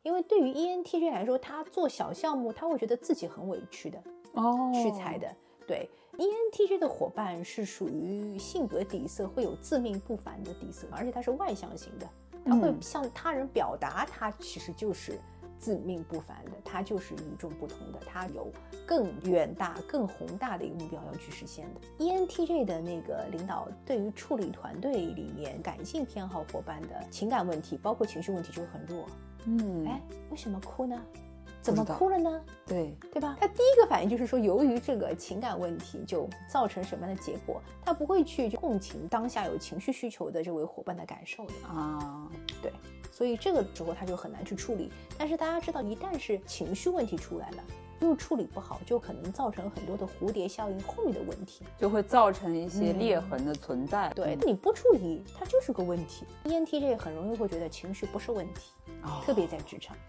因为对于 ENTJ 来说，他做小项目他会觉得自己很委屈的，屈才的。对 ENTJ 的伙伴是属于性格底色会有自命不凡的底色，而且他是外向型的，他会向他人表达他其实就是自命不凡的，他就是与众不同的，他有更远大更宏大的一个目标要去实现的。 ENTJ 的那个领导对于处理团队里面感性偏好伙伴的情感问题包括情绪问题就很弱。为什么哭呢？怎么哭了呢？对吧？他第一个反应就是说，由于这个情感问题就造成什么样的结果，他不会去共情当下有情绪需求的这位伙伴的感受的对，所以这个时候他就很难去处理。但是大家知道，一旦是情绪问题出来了，又处理不好，就可能造成很多的蝴蝶效应后面的问题， 就会造成一些裂痕的存在。 对，你不处理它就是个问题。 ENTJ 很容易会觉得情绪不是问题，特别在职场。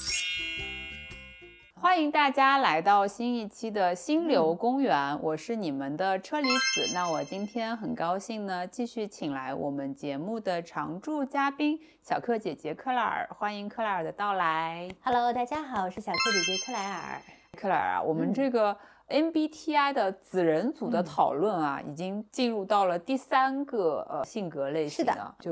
欢迎大家来到新一期的心流公园，我是你们的车厘子。那我今天很高兴呢，继续请来我们节目的常驻嘉宾小克姐姐克莱尔，欢迎克莱尔的到来。 Hello， 大家好，我是小克姐姐克莱尔。 克莱尔啊，我们这个MBTI 的子人组的讨论啊，已经进入到了第3个性格类型了，就是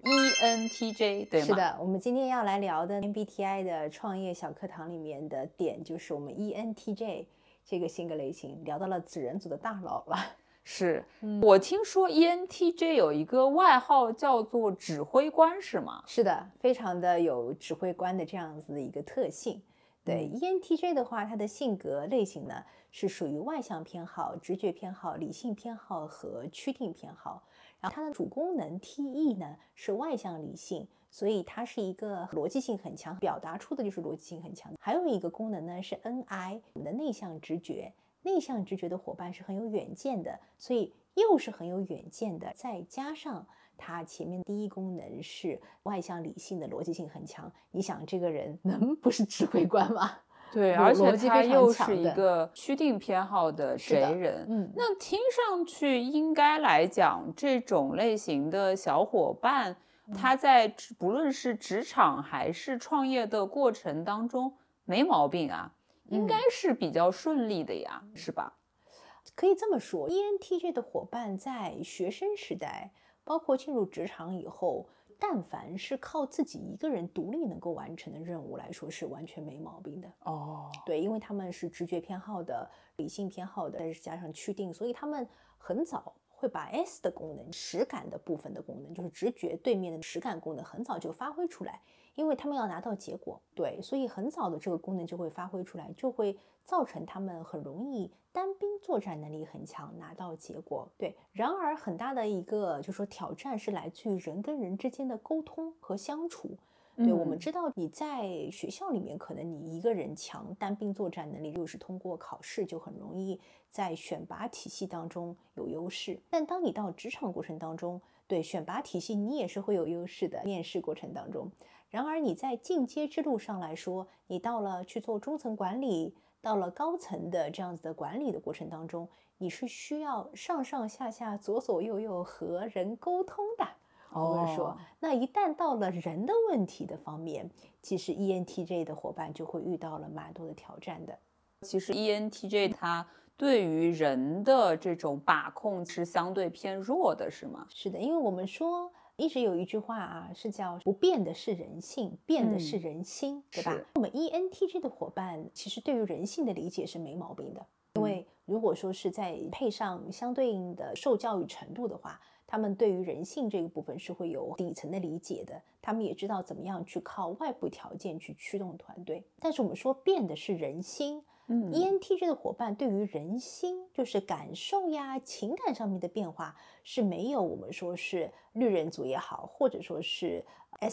ENTJ， 对吗？ 是的，我们今天要来聊的 MBTI 的创业小课堂里面的点，就是我们 ENTJ 这个性格类型，聊到了子人组的大佬了。 是，我听说 ENTJ 有一个外号叫做指挥官，是吗？ 是的，非常的有指挥官的这样子的一个特性。对，ENTJ 的话，它的性格类型呢是属于外向偏好、直觉偏好、理性偏好和趋定偏好。然后它的主功能 TE 呢是外向理性，所以它是一个逻辑性很强，表达出的就是逻辑性很强。还有一个功能呢是 NI， 我们的内向直觉。内向直觉的伙伴是很有远见的，所以又是很有远见的，再加上它前面第一功能是外向理性的，逻辑性很强，你想这个人能不是指挥官吗？ 对，而且他又是一个趋定偏好的J人。那听上去应该来讲，这种类型的小伙伴，他在不论是职场还是创业的过程当中没毛病啊，应该是比较顺利的呀，是吧？ 可以这么说， ENTJ 的伙伴在学生时代包括进入职场以后，但凡是靠自己一个人独立能够完成的任务来说，是完全没毛病的。对，因为他们是直觉偏好的、理性偏好的，再加上趋定，所以他们很早会把 S 的功能，实感的部分的功能，就是直觉对面的实感功能，很早就发挥出来。因为他们要拿到结果，对，所以很早的这个功能就会发挥出来，就会造成他们很容易单兵作战能力很强，拿到结果。对，然而很大的一个就是说挑战是来自于人跟人之间的沟通和相处。对，我们知道你在学校里面可能你一个人强，单兵作战能力又是通过考试就很容易在选拔体系当中有优势，但当你到职场过程当中，对选拔体系你也是会有优势的，面试过程当中。然而你在进阶之路上来说，你到了去做中层管理，到了高层的这样子的管理的过程当中，你是需要上上下下左左右右和人沟通的。我们说，那一旦到了人的问题的方面，其实 ENTJ 的伙伴就会遇到了蛮多的挑战的。 其实 ENTJ 它对于人的这种把控是相对偏弱的，是吗？ 是的，因为我们说一直有一句话啊，是叫不变的是人性，变的是人心，对吧？我们 ENTJ 的伙伴其实对于人性的理解是没毛病的，因为如果说是再配上相对应的受教育程度的话，他们对于人性这个部分是会有底层的理解的，他们也知道怎么样去靠外部条件去驱动团队。但是我们说变的是人心，ENTJ 的伙伴对于人心就是感受呀情感上面的变化是没有我们说是绿人族也好，或者说是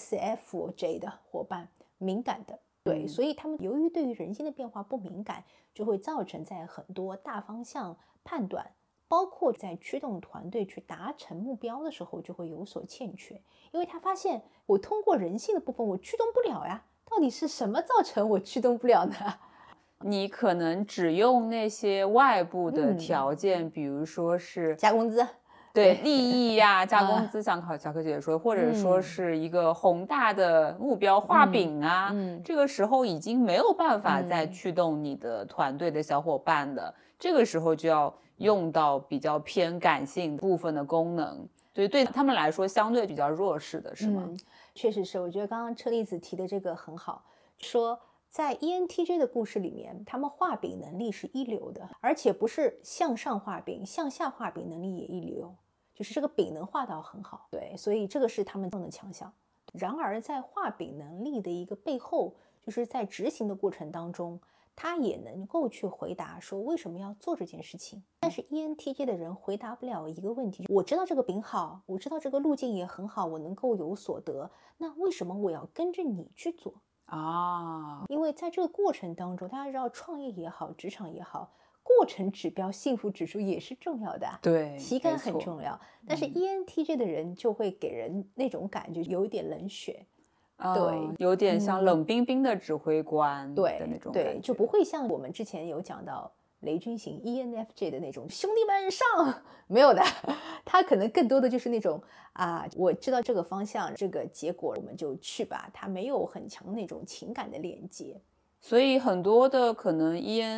SFJ 的伙伴敏感的。对，所以他们由于对于人心的变化不敏感，就会造成在很多大方向判断，包括在驱动团队去达成目标的时候就会有所欠缺。因为他发现我通过人性的部分我驱动不了呀，到底是什么造成我驱动不了呢？ 你可能只用那些外部的条件，比如说是加工资， 对利益呀、加工资，像小柯姐姐说，或者说是一个宏大的目标画饼啊，这个时候已经没有办法再驱动你的团队的小伙伴的，这个时候就要用到比较偏感性部分的功能，所以对他们来说相对比较弱势的是吗？ 确实是，我觉得刚刚车厘子提的这个很好，说在 ENTJ 的故事里面，他们画饼能力是一流的，而且不是向上画饼，向下画饼能力也一流，就是这个饼能画到很好。对，所以这个是他们中的强项。然而在画饼能力的一个背后，就是在执行的过程当中，他也能够去回答说为什么要做这件事情。但是 ENTJ 的人回答不了一个问题，我知道这个饼好，我知道这个路径也很好，我能够有所得，那为什么我要跟着你去做啊？ 因为在这个过程当中，大家知道创业也好，职场也好，过程指标、幸福指数也是重要的， 对， 体感很重要。但是 ENTJ 的人就会给人那种感觉有一点冷血，对， 有点像冷冰冰的指挥官的那种感觉， 对，就不会像我们之前有讲到雷军型 ENFJ 的那种兄弟们上，没有的，他可能更多的就是那种我知道这个方向这个结果我们就去吧，他没有很强那种情感的连接。 所以很多的可能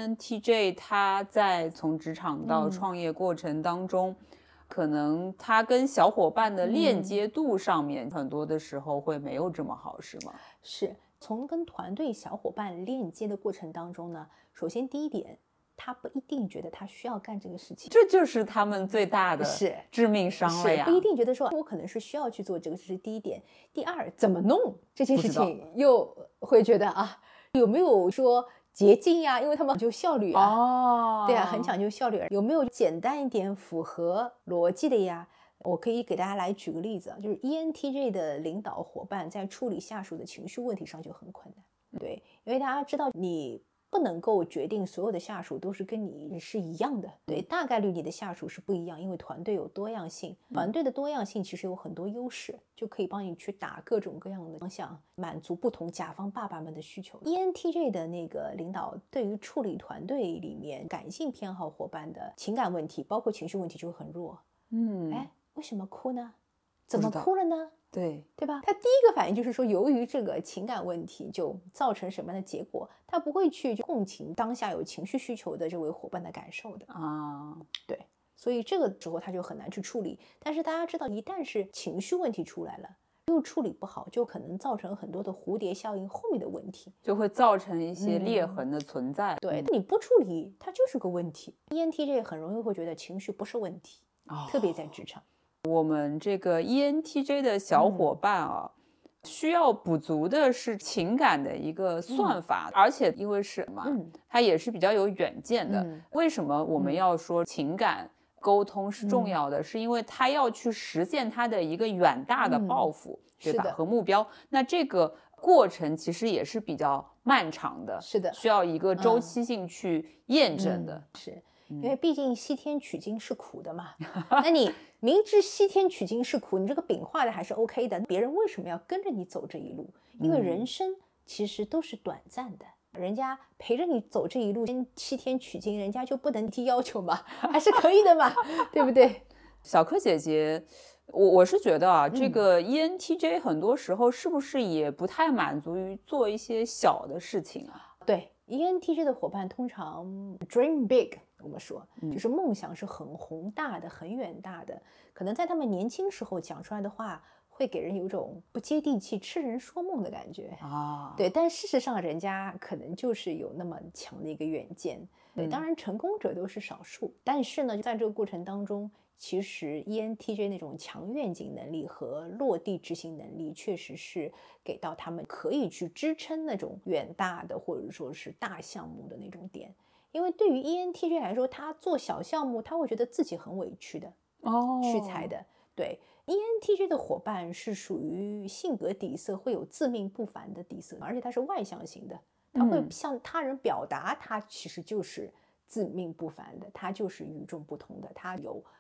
ENTJ 他在从职场到创业过程当中，可能他跟小伙伴的链接度上面很多的时候会没有这么好，是吗？ 是，从跟团队小伙伴链接的过程当中呢，首先第一点，他不一定觉得他需要干这个事情， 这就是他们最大的致命伤了呀。 不一定觉得说我可能是需要去做这个，这是第一点。第二，怎么弄这件事情又会觉得有没有说捷径呀？因为他们讲究效率对很讲究效率。有没有简单一点、符合逻辑的呀？我可以给大家来举个例子就是 ENTJ 的领导伙伴在处理下属的情绪问题上就很困难。对，因为大家知道你不能够决定所有的下属都是跟你是一样的，对，大概率你的下属是不一样，因为团队有多样性，团队的多样性其实有很多优势，就可以帮你去打各种各样的方向，满足不同甲方爸爸们的需求。ENTJ 的那个领导对于处理团队里面感性偏好伙伴的情感问题，包括情绪问题就会很弱。为什么哭呢？怎么哭了呢？ 对吧？他第一个反应就是说，由于这个情感问题就造成什么样的结果，他不会去共情当下有情绪需求的这位伙伴的感受的对，所以这个时候他就很难去处理。但是大家知道，一旦是情绪问题出来了，又处理不好，就可能造成很多的蝴蝶效应后面的问题， 就会造成一些裂痕的存在。 对，你不处理它就是个问题。ENTJ 很容易会觉得情绪不是问题特别在职场。 我们这个 ENTJ 的小伙伴需要补足的是情感的一个算法，而且因为是嘛，他也是比较有远见的。为什么我们要说情感沟通是重要的？是因为他要去实现他的一个远大的抱负，对吧？和目标。那这个过程其实也是比较漫长的， 是的， 需要一个周期性去验证的。 是。因为毕竟西天取经是苦的嘛，那你明知西天取经是苦，你这个饼画的还是 OK 的，别人为什么要跟着你走这一路？因为人生其实都是短暂的，人家陪着你走这一路，西天取经，人家就不能提要求嘛，还是可以的嘛，对不对？ 小柯姐姐，我是觉得这个 ENTJ 很多时候是不是也不太满足于做一些小的事情啊？ 对， ENTJ 的伙伴通常 dream big，我们说就是梦想是很宏大的、很远大的，可能在他们年轻时候讲出来的话会给人有种不接地气、痴人说梦的感觉对，但事实上人家可能就是有那么强的一个远见。对，当然成功者都是少数，但是呢，在这个过程当中，其实 ENTJ 那种强愿景能力和落地执行能力，确实是给到他们可以去支撑那种远大的或者说是大项目的那种点。因为对于 ENTJ 来说，他做小项目他会觉得自己很委屈的屈才的。对， ENTJ 的伙伴是属于性格底色会有自命不凡的底色，而且他是外向型的，他会向他人表达他其实就是自命不凡的，他就是与众不同的，他有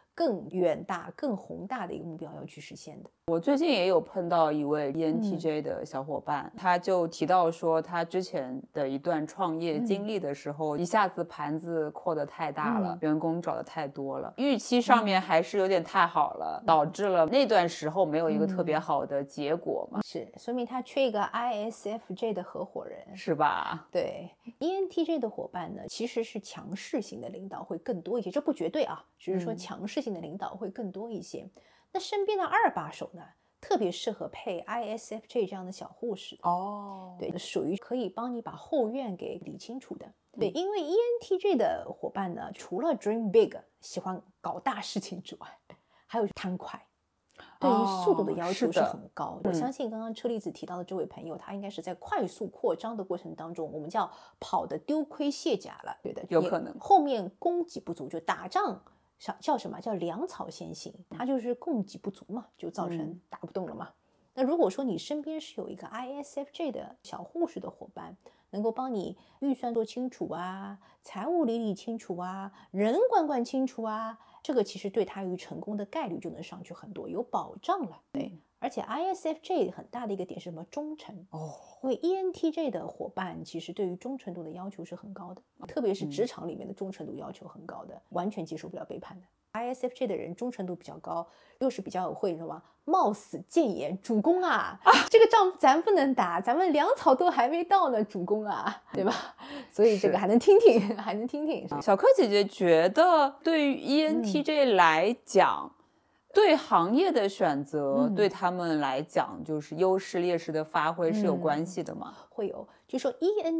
更远大更宏大的一个目标要去实现的。 我最近也有碰到一位 ENTJ 的小伙伴，他就提到说他之前的一段创业经历的时候，一下子盘子扩得太大了，员工找的太多了，预期上面还是有点太好了，导致了那段时候没有一个特别好的结果嘛。 是，说明他缺一个 ISFJ 的合伙人， 是吧？ 对， ENTJ 的伙伴呢，其实是强势型的领导会更多一些，这不绝对啊，只是说强势型的领导会更多一些。那身边的二把手呢，特别适合配 ISFJ 这样的小护士哦， 对，属于可以帮你把后院给理清楚的。对，因为 ENTJ 的伙伴呢，除了 dream big 喜欢搞大事情之外，还有贪快，对于速度的要求是很高的。我相信刚刚车厘子提到的这位朋友，他应该是在快速扩张的过程当中，我们叫跑得丢盔卸甲了，对的， 有可能后面供给不足，就打仗叫什么叫粮草先行，它就是供给不足嘛，就造成打不动了嘛。那如果说你身边是有一个 ISFJ 的小护士的伙伴，能够帮你预算做清楚啊，财务理清楚啊，人管清楚啊，这个其实对他于成功的概率就能上去很多，有保障了。对，而且 ISFJ 很大的一个点是什么？忠诚哦。因为 ENTJ 的伙伴其实对于忠诚度的要求是很高的，特别是职场里面的忠诚度要求很高的，完全接受不了背叛的。ISFJ 的人忠诚度比较高，又是比较会什么冒死谏言，主公啊，这个仗咱不能打，咱们粮草都还没到呢，主公啊，对吧？所以这个还能听听，还能听听。 小柯姐姐觉得，对于 ENTJ 来讲，对行业的选择，对他们来讲，就是优势劣势的发挥是有关系的吗？ 会有，就说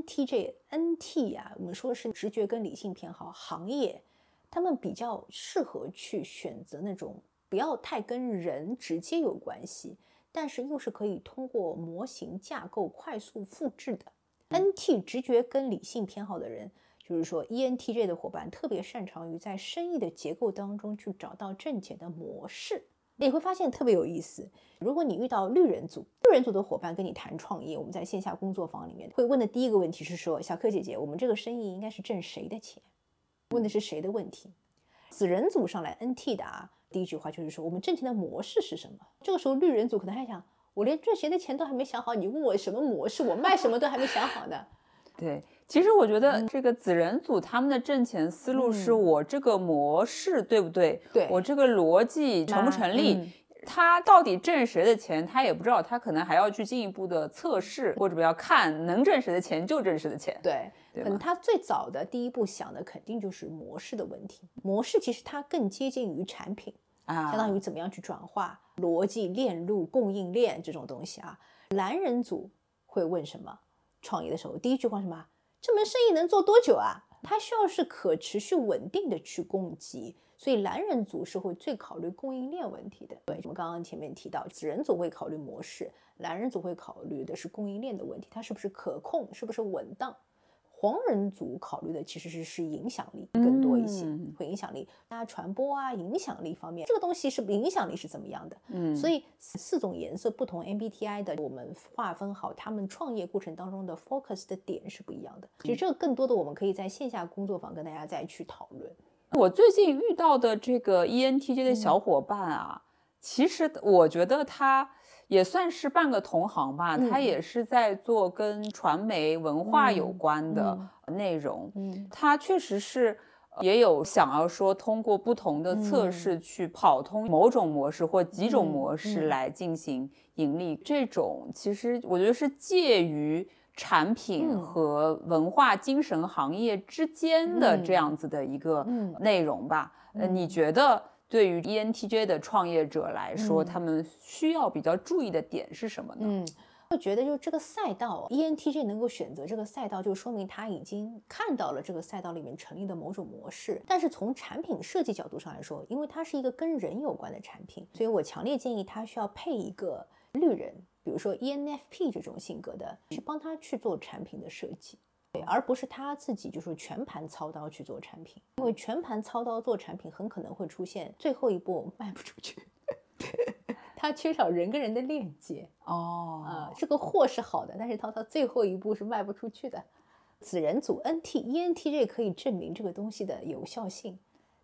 ENTJ、NT 啊，我们说是直觉跟理性偏好，行业他们比较适合去选择那种不要太跟人直接有关系，但是又是可以通过模型架构快速复制的。NT 直觉跟理性偏好的人，就是说 ENTJ 的伙伴特别擅长于在生意的结构当中去找到挣钱的模式。你会发现特别有意思，如果你遇到绿人组的伙伴跟你谈创业，我们在线下工作坊里面会问的第一个问题是说，小柯姐姐，我们这个生意应该是挣谁的钱？问的是谁的问题。紫人组上来 NT 的第一句话就是说，我们挣钱的模式是什么？这个时候绿人组可能还想，我连挣谁的钱都还没想好，你问我什么模式，我卖什么都还没想好呢。 对，其实我觉得这个紫人组他们的挣钱思路是我这个模式对不对？ 对， 我这个逻辑成不成立？他到底挣谁的钱他也不知道，他可能还要去进一步的测试，或者要看能挣谁的钱就挣谁的钱。 对，可能他最早的第一步想的肯定就是模式的问题。模式其实它更接近于产品相当于怎么样去转化逻辑链路供应链这种东西啊。蓝人组会问什么？创业的时候第一句话什么？这门生意能做多久啊？它需要是可持续稳定的去供给，所以蓝人组是会最考虑供应链问题的。对，我们刚刚前面提到，紫人组会考虑模式，蓝人组会考虑的是供应链的问题，它是不是可控，是不是稳当。黄人组考虑的其实是影响力更多一些，会影响力大家传播啊，影响力方面，这个东西是影响力是怎么样的？所以4种颜色不同 MBTI 的，我们划分好他们创业过程当中的 focus 的点是不一样的。其实这个更多的我们可以在线下工作坊跟大家再去讨论。 我最近遇到的这个 ENTJ 的小伙伴啊，其实我觉得他也算是半个同行吧，他也是在做跟传媒文化有关的内容。他确实是也有想要说通过不同的测试去跑通某种模式或几种模式来进行盈利。这种其实我觉得是介于产品和文化精神行业之间的这样子的一个内容吧。你觉得对于 ENTJ 的创业者来说，他们需要比较注意的点是什么呢？ 我觉得就这个赛道 ENTJ 能够选择这个赛道，就说明他已经看到了这个赛道里面成立的某种模式。但是从产品设计角度上来说，因为它是一个跟人有关的产品，所以我强烈建议他需要配一个绿人，比如说 ENFP 这种性格的，去帮他去做产品的设计。对，而不是他自己就是全盘操刀去做产品，因为全盘操刀做产品很可能会出现最后一步卖不出去他缺少人跟人的链接这个货是好的，但是到最后一步是卖不出去的。紫人组 NT ENTJ 可以证明这个东西的有效性，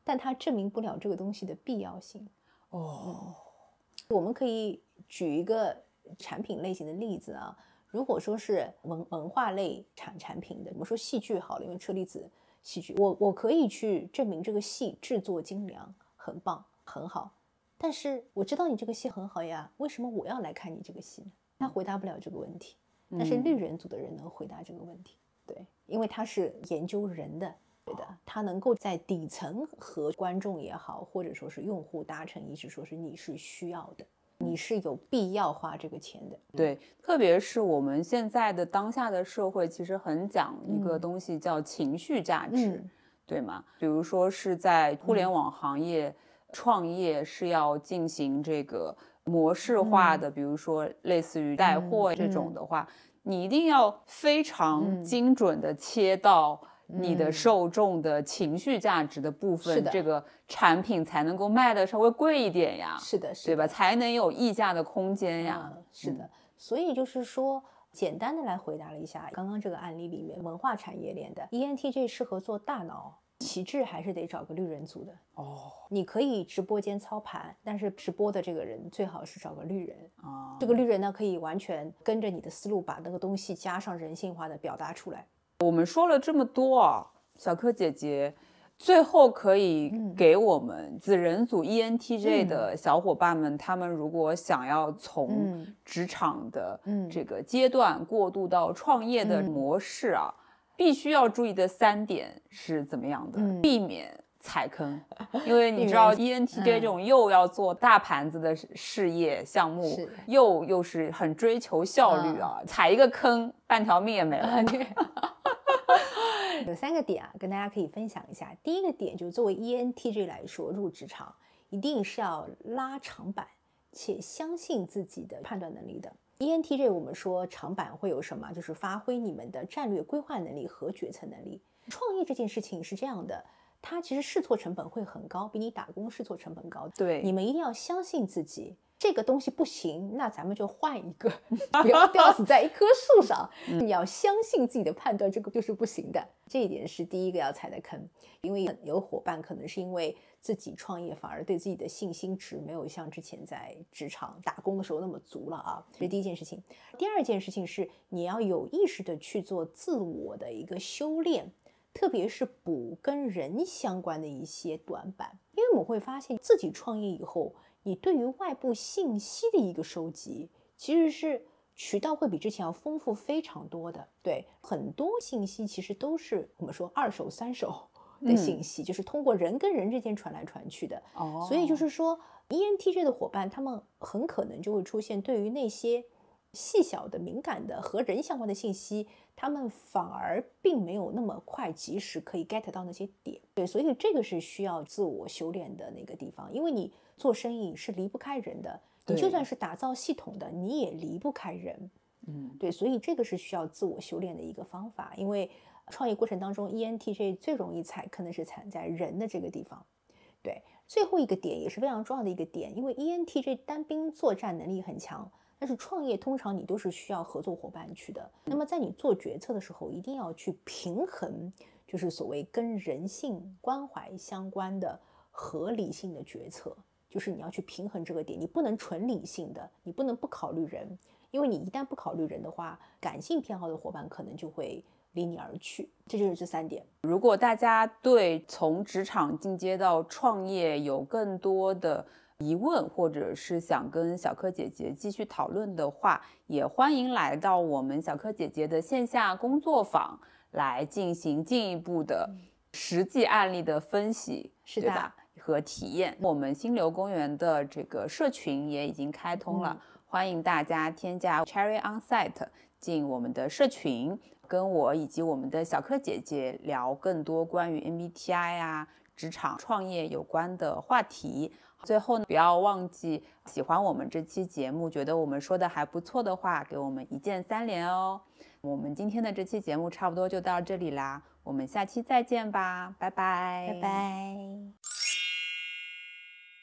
但它证明不了这个东西的必要性。我们可以举一个产品类型的例子啊，如果说是文化类产品的，我们说戏剧好了，因为车厘子戏剧，我可以去证明这个戏制作精良，很棒，很好。但是我知道你这个戏很好呀，为什么我要来看你这个戏呢？他回答不了这个问题，但是绿人组的人能回答这个问题。对，因为他是研究人的，对的，他能够在底层和观众也好，或者说是用户达成一致，说是你是需要的，你是有必要花这个钱的。 对，特别是我们现在的当下的社会，其实很讲一个东西叫情绪价值，对吗？比如说是在互联网行业创业是要进行这个模式化的，比如说类似于带货这种的话，你一定要非常精准的切到你的受众的情绪价值的部分，这个产品才能够卖的稍微贵一点呀， 是的， 对吧？才能有溢价的空间呀。 是的，所以就是说简单的来回答了一下刚刚这个案例里面文化产业链的 ENTJ 适合做大脑，旗帜还是得找个绿人组的。你可以直播间操盘，但是直播的这个人最好是找个绿人。这个绿人呢，可以完全跟着你的思路把那个东西加上人性化的表达出来。 我们说了这么多啊，小柯姐姐最后可以给我们子人组 ENTJ 的小伙伴们，他们如果想要从职场的这个阶段过渡到创业的模式啊，必须要注意的3点是怎么样的？避免踩坑，因为你知道 ENTJ 这种又要做大盘子的事业项目，又是很追求效率啊，踩一个坑半条命也没了。 有3个点啊，跟大家可以分享一下。第一个点就是作为 ENTJ 来说，入职场一定是要拉长板，且相信自己的判断能力的。ENTJ 我们说长板会有什么？就是发挥你们的战略规划能力和决策能力。创业这件事情是这样的，它其实试错成本会很高，比你打工试错成本高。 对， 你们一定要相信自己。这个东西不行，那咱们就换一个，不要吊死在一棵树上。你要相信自己的判断，这个就是不行的。这一点是第一个要踩的坑。因为有伙伴可能是因为自己创业，反而对自己的信心值没有像之前在职场打工的时候那么足了啊。这是第一件事情。第二件事情是你要有意识的去做自我的一个修炼，特别是补跟人相关的一些短板。因为我们会发现自己创业以后，你对于外部信息的一个收集，其实是渠道会比之前要丰富非常多的。对，很多信息其实都是我们说2手3手的信息，就是通过人跟人之间传来传去的。所以就是说 ENTJ 的伙伴，他们很可能就会出现对于那些细小的敏感的和人相关的信息，他们反而并没有那么快及时可以 get 到那些点。对，所以这个是需要自我修炼的那个地方。因为你做生意是离不开人的，你就算是打造系统的，你也离不开人。对，所以这个是需要自我修炼的一个方法。因为创业过程当中 ENTJ 最容易踩坑的是踩在人的这个地方。对，最后一个点也是非常重要的一个点，因为 ENTJ 单兵作战能力很强，但是创业通常你都是需要合作伙伴去的。那么在你做决策的时候，一定要去平衡，就是所谓跟人性关怀相关的合理性的决策，就是你要去平衡这个点，你不能纯理性的，你不能不考虑人，因为你一旦不考虑人的话，感性偏好的伙伴可能就会离你而去。这就是这3点。 如果大家对从职场进阶到创业有更多的疑问，或者是想跟小柯姐姐继续讨论的话，也欢迎来到我们小柯姐姐的线下工作坊来进行进一步的实际案例的分析，对吧？和体验。我们心流公园的这个社群也已经开通了，欢迎大家添加 Cherry Onsite 进我们的社群，跟我以及我们的小柯姐姐聊更多关于 MBTI 啊、职场创业有关的话题。最后呢，不要忘记喜欢我们这期节目，觉得我们说的还不错的话，给我们1键3连哦。我们今天的这期节目差不多就到这里啦，我们下期再见吧，拜拜， 拜拜。